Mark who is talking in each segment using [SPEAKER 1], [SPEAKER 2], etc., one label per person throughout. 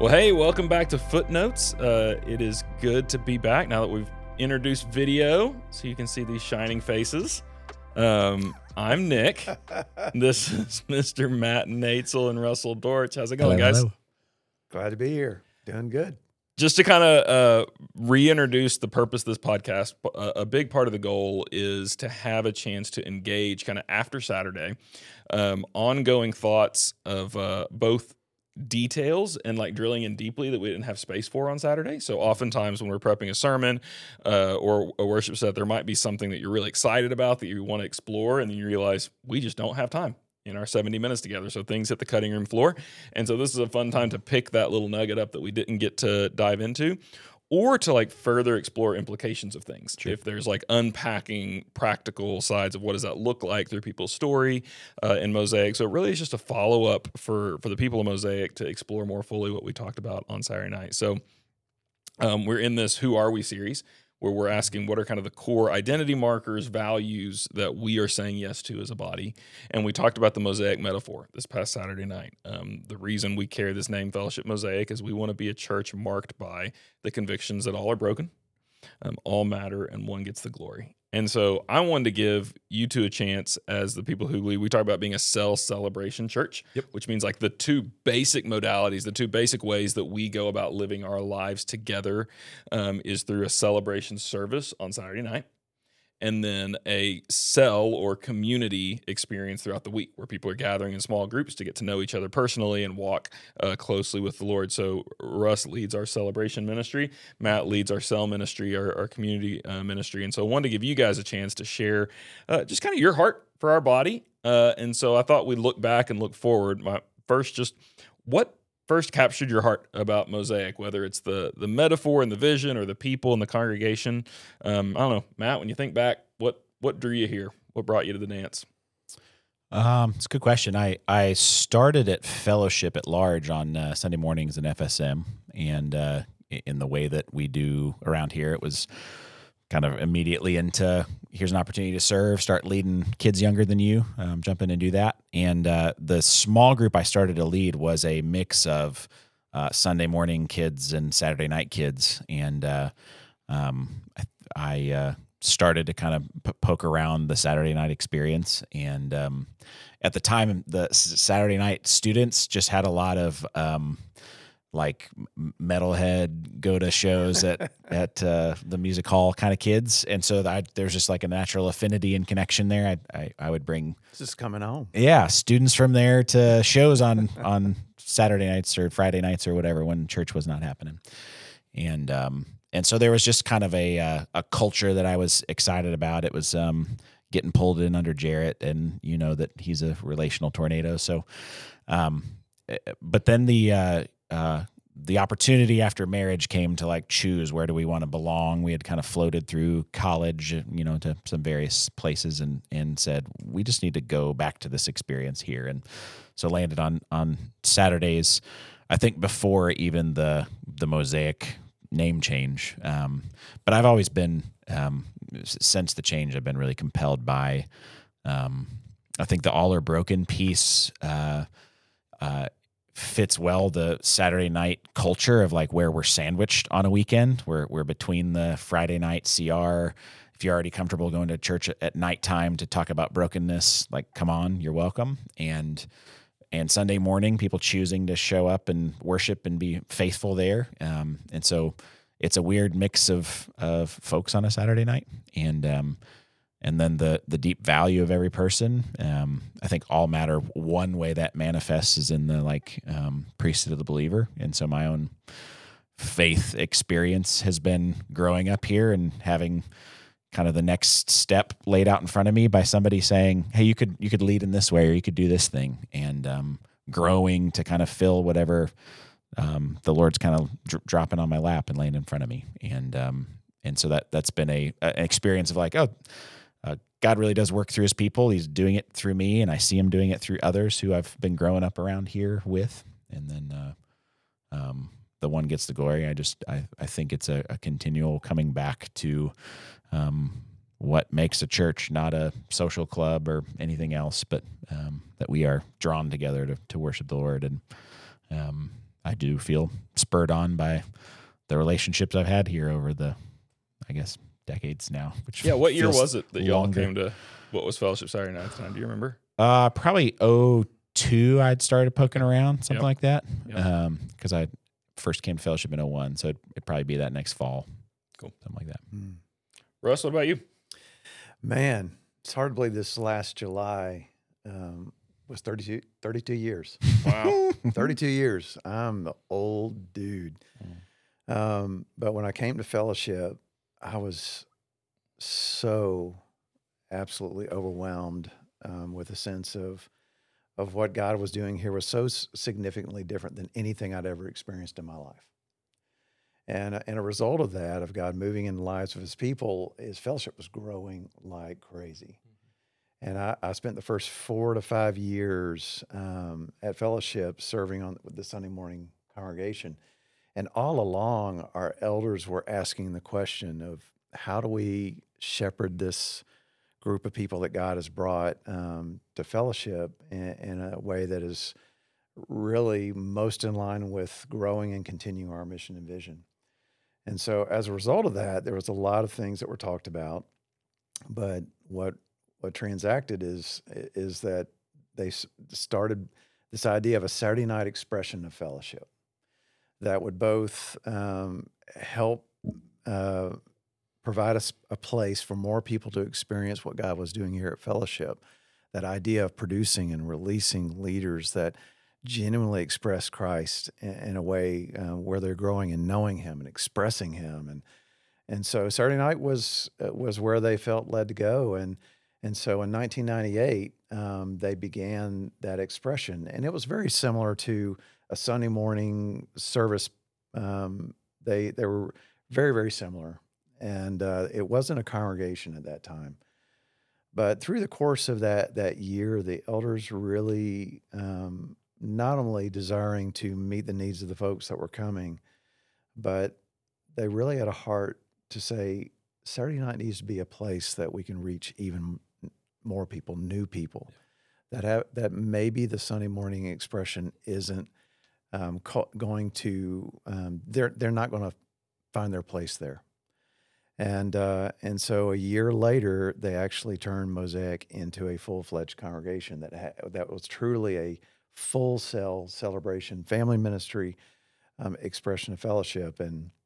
[SPEAKER 1] Well, hey, welcome back to Footnotes. It is good to be back now that we've introduced video so you can see these shining faces. I'm Nick. This is Mr. Matt Natzel and Russell Dortch. How's it going, guys?
[SPEAKER 2] Hello.
[SPEAKER 3] Glad to be here. Doing good.
[SPEAKER 1] Just to kind of reintroduce the purpose of this podcast, a big part of the goal is to have a chance to engage kind of after Saturday, ongoing thoughts of both details and like drilling in deeply that we didn't have space for on Saturday. So oftentimes when we're prepping a sermon or a worship set, there might be something that you're really excited about that you want to explore, and then you realize we just don't have time in our 70 minutes together. So things hit the cutting room floor. And so this is a fun time to pick that little nugget up that we didn't get to dive into, or to like further explore implications of things. Sure. If there's like unpacking practical sides of what does that look like through people's story in Mosaic. So really it's just a follow-up for the people of Mosaic to explore more fully what we talked about on Saturday night. So we're in this Who Are We series, where we're asking what are kind of the core identity markers, values that we are saying yes to as a body. And we talked about the Mosaic metaphor this past Saturday night. The reason we carry this name, Fellowship Mosaic, is we want to be a church marked by the convictions that all are broken, all matter, and one gets the glory. And so I wanted to give you two a chance as the people who lead. We talk about being a cell celebration church, which means like the two basic modalities, the two basic ways that we go about living our lives together is through a celebration service on Saturday night, and then a cell or community experience throughout the week where people are gathering in small groups to get to know each other personally and walk closely with the Lord. So Russ leads our celebration ministry. Matt leads our cell ministry, our community ministry. And so I wanted to give you guys a chance to share just kind of your heart for our body. And so I thought we'd look back and look forward. What first captured your heart about Mosaic, whether it's the metaphor and the vision or the people and the congregation? I don't know, Matt, when you think back, what drew you here? What brought you to the dance?
[SPEAKER 2] It's a good question. I started at Fellowship at Large on Sunday mornings in FSM, and in the way that we do around here, it was kind of immediately into here's an opportunity to serve, start leading kids younger than you, jump in and do that. And the small group I started to lead was a mix of Sunday morning kids and Saturday night kids. And I started to kind of poke around the Saturday night experience. And at the time, the Saturday night students just had a lot of like metalhead go to shows at the music hall kind of kids, and so there's just like a natural affinity and connection there. I would bring
[SPEAKER 3] Just coming home.
[SPEAKER 2] Students from there to shows on Saturday nights or Friday nights or whatever when church was not happening, and so there was just kind of a culture that I was excited about. It was getting pulled in under Jarrett, and you know that he's a relational tornado. So, but then the opportunity after marriage came to like choose where do we want to belong. We had kind of floated through college, to some various places and said, we just need to go back to this experience here. And so landed on Saturdays, I think before even the Mosaic name change. But I've always been, since the change, I've been really compelled by, I think the all are broken piece, fits well the Saturday night culture of like where we're sandwiched on a weekend. We're between the Friday night CR. If you're already comfortable going to church at nighttime to talk about brokenness, like come on, you're welcome. And Sunday morning, people choosing to show up and worship and be faithful there. And so it's a weird mix of folks on a Saturday night. And then the deep value of every person. I think all matter. One way that manifests is in the priesthood of the believer. And so my own faith experience has been growing up here and having kind of the next step laid out in front of me by somebody saying, hey, you could lead in this way, or you could do this thing, and growing to kind of fill whatever the Lord's kind of dropping on my lap and laying in front of me. And so that's been an experience of like, God really does work through his people. He's doing it through me, and I see him doing it through others who I've been growing up around here with. And then the one gets the glory. I think it's a continual coming back to what makes a church, not a social club or anything else, but that we are drawn together to worship the Lord. And I do feel spurred on by the relationships I've had here over the, I guess, decades now. Which
[SPEAKER 1] What year
[SPEAKER 2] feels
[SPEAKER 1] was it that y'all
[SPEAKER 2] longer.
[SPEAKER 1] came to what was Fellowship Saturday Night at the time? Do you remember?
[SPEAKER 2] Probably 02 I'd started poking around, something
[SPEAKER 1] Yep.
[SPEAKER 2] like that.
[SPEAKER 1] Yep.
[SPEAKER 2] Because I first came to Fellowship in 01, so it'd probably be that next fall.
[SPEAKER 1] Cool.
[SPEAKER 2] Something like that.
[SPEAKER 1] Russ, what about you?
[SPEAKER 3] Man, it's hard to believe this last July was 32 years.
[SPEAKER 1] Wow.
[SPEAKER 3] 32 years. I'm the old dude. But when I came to Fellowship, I was so absolutely overwhelmed with a sense of what God was doing here was so significantly different than anything I'd ever experienced in my life. And a result of that, of God moving in the lives of his people, his fellowship was growing like crazy. And I spent the first 4 to 5 years at Fellowship serving with the Sunday morning congregation. And all along, our elders were asking the question of how do we shepherd this group of people that God has brought to Fellowship in a way that is really most in line with growing and continuing our mission and vision. And so as a result of that, there was a lot of things that were talked about, but what transacted is that they started this idea of a Saturday night expression of fellowship that would both help provide us a place for more people to experience what God was doing here at Fellowship, that idea of producing and releasing leaders that genuinely express Christ in a way where they're growing and knowing him and expressing him. And so Saturday night was where they felt led to go. And so in 1998, they began that expression. And it was very similar to a Sunday morning service. They were very, very similar. And it wasn't a congregation at that time. But through the course of that year, the elders really not only desiring to meet the needs of the folks that were coming, but they really had a heart to say Saturday night needs to be a place that we can reach even more people, new people, that maybe the Sunday morning expression isn't going to they're not going to find their place there. And so a year later, they actually turned Mosaic into a full-fledged congregation that was truly a full celebration, family ministry, expression of fellowship,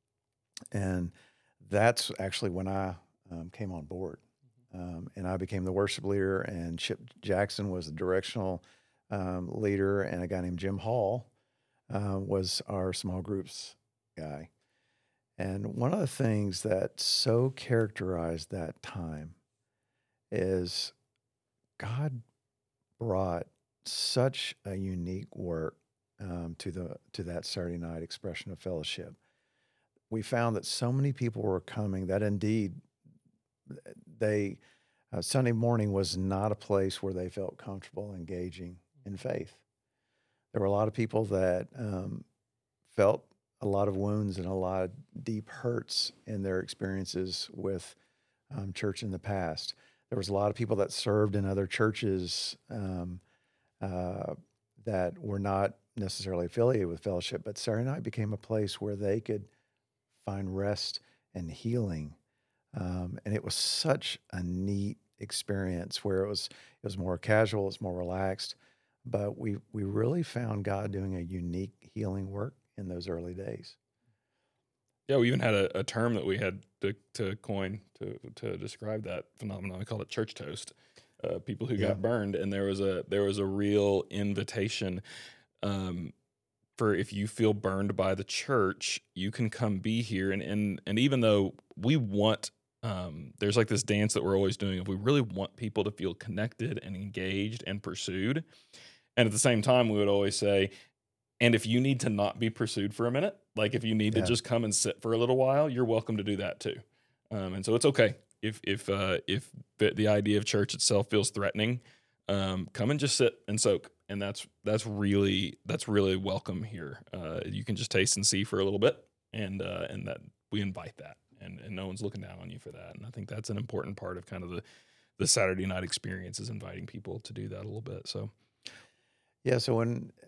[SPEAKER 3] and that's actually when I came on board, and I became the worship leader, and Chip Jackson was the directional leader, and a guy named Jim Hall was our small groups guy. And one of the things that so characterized that time is God brought such a unique work to that Saturday night expression of fellowship. We found that so many people were coming that indeed Sunday morning was not a place where they felt comfortable engaging in faith. There were a lot of people that felt a lot of wounds and a lot of deep hurts in their experiences with church in the past. There was a lot of people that served in other churches that were not necessarily affiliated with Fellowship, but Saturday night became a place where they could find rest and healing. And it was such a neat experience where it was more casual, it's more relaxed, but we really found God doing a unique healing work in those early days.
[SPEAKER 1] Yeah, we even had a term that we had to coin to describe that phenomenon. We called it church toast. People who got burned, and there was a real invitation for if you feel burned by the church, you can come be here. And even though we want, there's like this dance that we're always doing of we really want people to feel connected and engaged and pursued. And at the same time, we would always say, and if you need to not be pursued for a minute, like if you need to just come and sit for a little while, you're welcome to do that too. And so it's okay if the idea of church itself feels threatening, come and just sit and soak. And that's really welcome here. You can just taste and see for a little bit, and that we invite that, and no one's looking down on you for that. And I think that's an important part of kind of the Saturday night experience is inviting people to do that a little bit. So.
[SPEAKER 3] Yeah, so when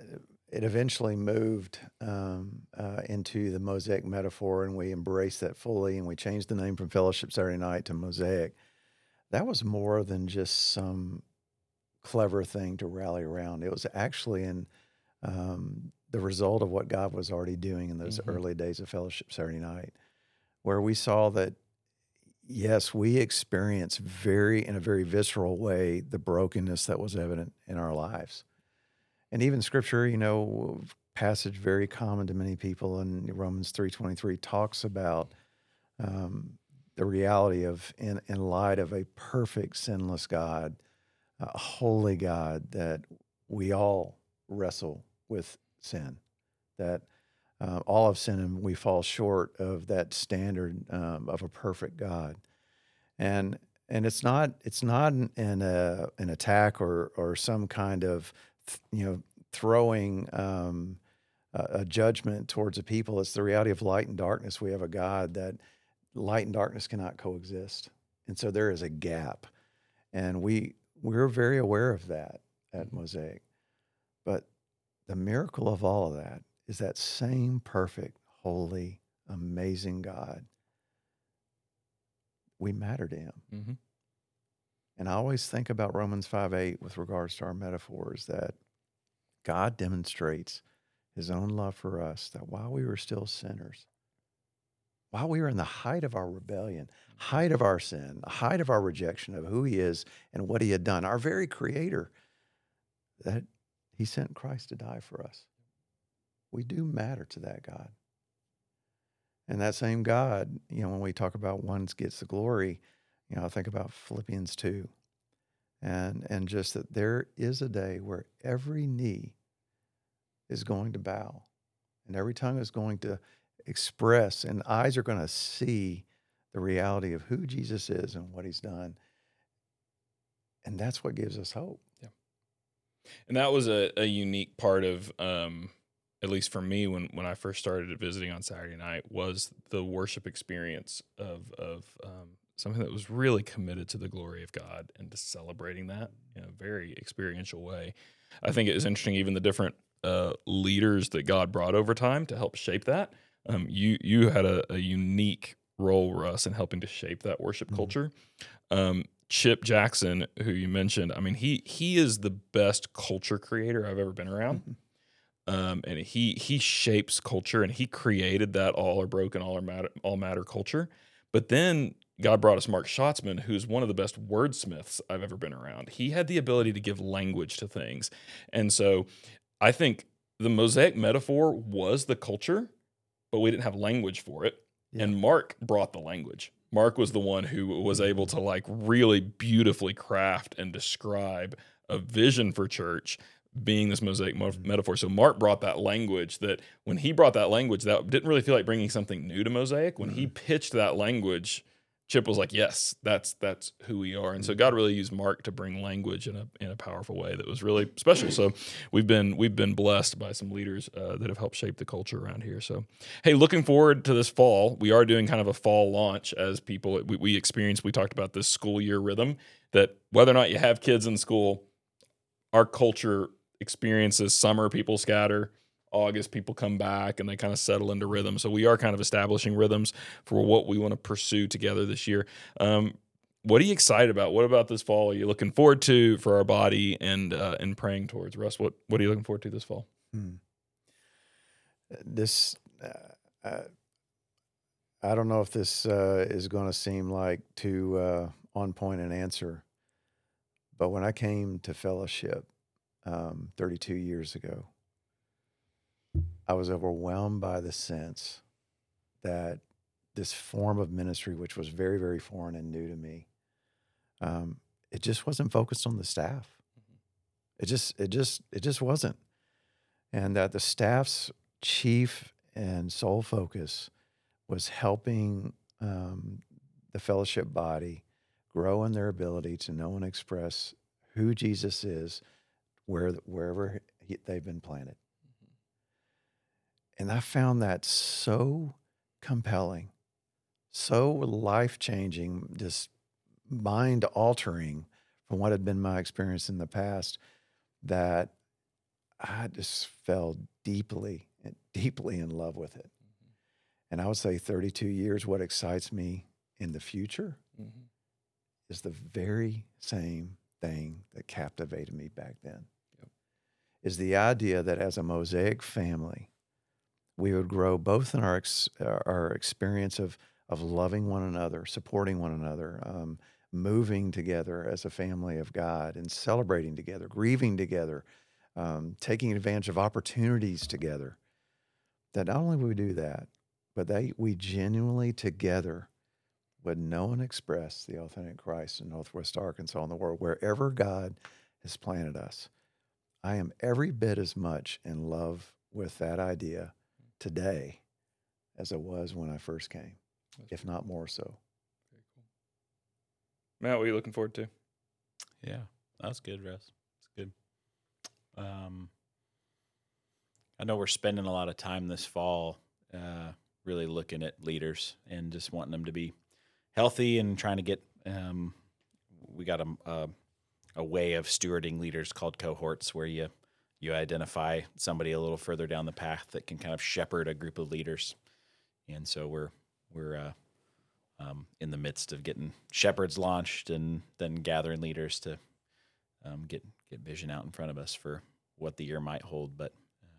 [SPEAKER 3] it eventually moved into the Mosaic metaphor, and we embraced that fully, and we changed the name from Fellowship Saturday Night to Mosaic. That was more than just some clever thing to rally around. It was actually the result of what God was already doing in those early days of Fellowship Saturday Night, where we saw that, yes, we experienced in a very visceral way, the brokenness that was evident in our lives. And even Scripture, passage very common to many people in Romans 3:23 talks about the reality of, in light of a perfect, sinless God, a holy God, that we all wrestle with sin, that all have sinned and we fall short of that standard of a perfect God. And it's not an attack or some kind of throwing a judgment towards a people. It's the reality of light and darkness. We have a God that light and darkness cannot coexist, and so there is a gap, and we're very aware of that at Mosaic. But the miracle of all of that is that same perfect, holy, amazing God. We matter to him.
[SPEAKER 1] Mm-hmm.
[SPEAKER 3] And I always think about Romans 5:8 with regards to our metaphors, that God demonstrates his own love for us, that while we were still sinners, while we were in the height of our rebellion, height of our sin, height of our rejection of who he is and what he had done, our very creator, that he sent Christ to die for us. We do matter to that God. And that same God, when we talk about one gets the glory, I think about Philippians 2. And just that there is a day where every knee is going to bow and every tongue is going to express and eyes are going to see the reality of who Jesus is and what he's done. And that's what gives us hope.
[SPEAKER 1] Yeah. And that was a unique part of, at least for me, when I first started visiting on Saturday night, was the worship experience of something that was really committed to the glory of God and to celebrating that in a very experiential way. I think it was interesting, even the different leaders that God brought over time to help shape that. You had a unique role, Russ, in helping to shape that worship culture. Chip Jackson, who you mentioned, I mean, he is the best culture creator I've ever been around. And he shapes culture, and he created that all are broken, all matter culture. But then God brought us Mark Schatzman, who's one of the best wordsmiths I've ever been around. He had the ability to give language to things. And so I think the Mosaic metaphor was the culture, but we didn't have language for it. Yeah. And Mark brought the language. Mark was the one who was able to really beautifully craft and describe a vision for church being this Mosaic metaphor. So Mark brought that language, that when he brought that language, that didn't really feel like bringing something new to Mosaic. When he pitched that language, Chip was like, yes, that's who we are. And so God really used Mark to bring language in a powerful way that was really special. So we've been blessed by some leaders that have helped shape the culture around here. So, hey, looking forward to this fall. We are doing kind of a fall launch as people, we talked about this school year rhythm, that whether or not you have kids in school, our culture experiences summer, people scatter. August, people come back and they kind of settle into rhythm. So we are kind of establishing rhythms for what we want to pursue together this year. What are you excited about? What about this fall are you looking forward to for our body and praying towards? Russ, what are you looking forward to this fall?
[SPEAKER 3] This, I don't know if this is going to seem like too on point an answer, but when I came to fellowship 32 years ago, I was overwhelmed by the sense that this form of ministry, which was very, very foreign and new to me, it just wasn't focused on the staff. It just wasn't. And that the staff's chief and sole focus was helping the fellowship body grow in their ability to know and express who Jesus is wherever they've been planted. And I found that so compelling, so life-changing, just mind-altering from what had been my experience in the past, that I just fell deeply in love with it. And I would say 32 years, what excites me in the future is the very same thing that captivated me back then. Is the idea that as a Mosaic family, we would grow both in our experience of loving one another, supporting one another, moving together as a family of God, and celebrating together, grieving together, taking advantage of opportunities together. That not only would we do that, but we genuinely together would know and express the authentic Christ in Northwest Arkansas and the world, wherever God has planted us. I am every bit as much in love with that idea today as I was when I first came, if not more so.
[SPEAKER 1] Very cool. Matt, what are you looking forward to?
[SPEAKER 4] Yeah, that's good, Russ. That's good. I know we're spending a lot of time this fall really looking at leaders and just wanting them to be healthy and trying to get we got a way of stewarding leaders called cohorts, where you identify somebody a little further down the path that can kind of shepherd a group of leaders. And so we're in the midst of getting shepherds launched and then gathering leaders to get vision out in front of us for what the year might hold. But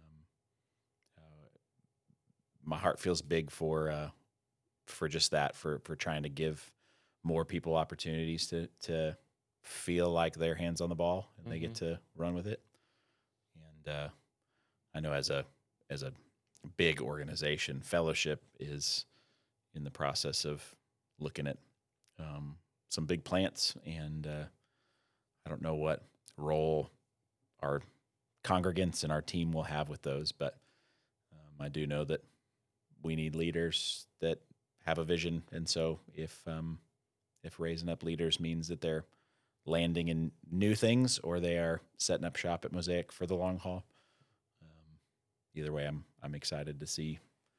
[SPEAKER 4] my heart feels big for just that, for trying to give more people opportunities to feel like their hands on the ball and they get to run with it. And I know as a big organization, Fellowship is in the process of looking at some big plants, and I don't know what role our congregants and our team will have with those, but I do know that we need leaders that have a vision. And so if raising up leaders means that they're landing in new things or they are setting up shop at Mosaic for the long haul, either way, I'm excited to see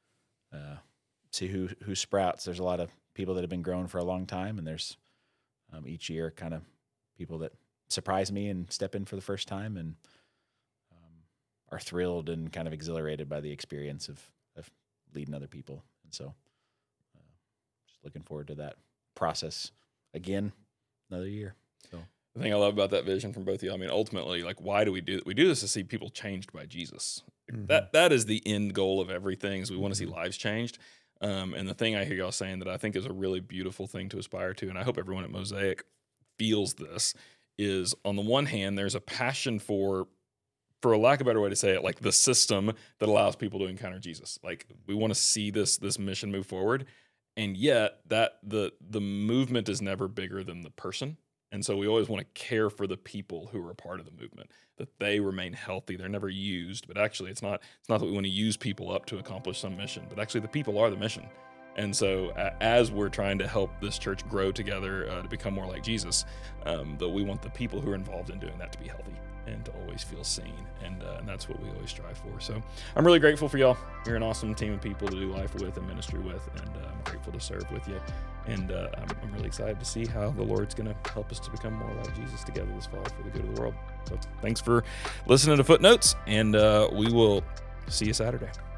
[SPEAKER 4] who sprouts. There's a lot of people that have been growing for a long time, and there's each year kind of people that surprise me and step in for the first time and are thrilled and kind of exhilarated by the experience of leading other people. And so just looking forward to that process again, another year. So
[SPEAKER 1] The thing I love about that vision from both of you, I mean, ultimately, like, why do we do it? We do this to see people changed by Jesus. That is the end goal of everything, is we want to see lives changed. And the thing I hear y'all saying that I think is a really beautiful thing to aspire to, and I hope everyone at Mosaic feels this, is on the one hand, there's a passion for a lack of a better way to say it, like the system that allows people to encounter Jesus. Like, we want to see this mission move forward, and yet that the movement is never bigger than the person. And so we always want to care for the people who are a part of the movement, that they remain healthy. They're never used, but actually it's not that we want to use people up to accomplish some mission, but actually the people are the mission. And so as we're trying to help this church grow together to become more like Jesus, that we want the people who are involved in doing that to be healthy and to always feel seen. And that's what we always strive for. So I'm really grateful for y'all. You're an awesome team of people to do life with and ministry with, and I'm grateful to serve with you. And I'm really excited to see how the Lord's going to help us to become more like Jesus together this fall for the good of the world. So thanks for listening to Footnotes, and we will see you Saturday.